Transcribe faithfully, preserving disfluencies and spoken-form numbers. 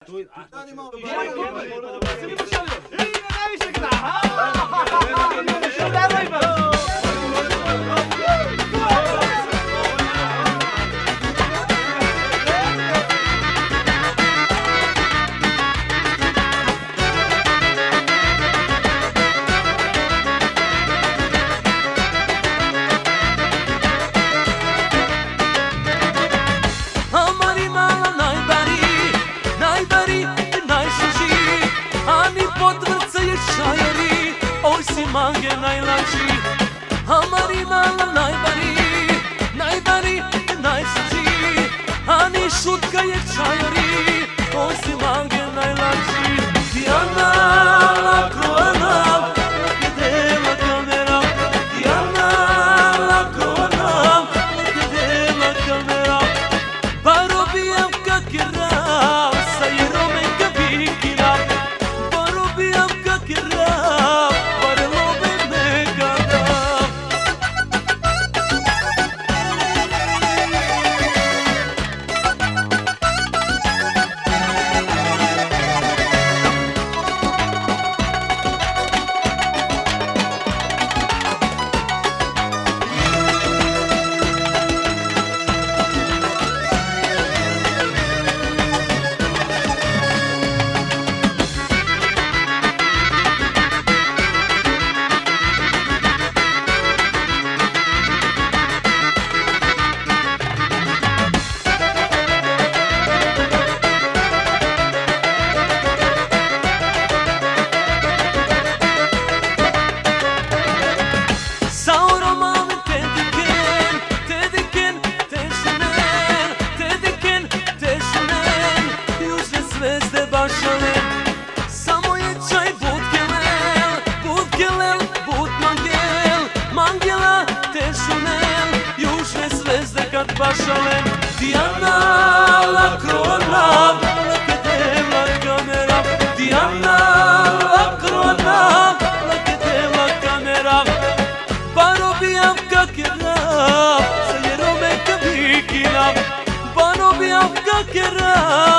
Mange najlači, Amari mala najbari, najbari, najsrđi, Ani šutka je čajari, osi mange najlači. Diana, la kroana, gdje la kamera, Diana, la kroana, gdje la kamera, Baro bijam kak je rav, sa jerome kavikina, Baro bijam kak je rav, samo je čaj bud kelel, bud kelel, bud mangel, mangela te šunel, južne zvezde kad bašale. Diana, la krona, lakete la kamera, Diana, la krona, lakete la kamera, Baro bijam kak je rav, sa jerome kavikina, Baro bijam kak je rav,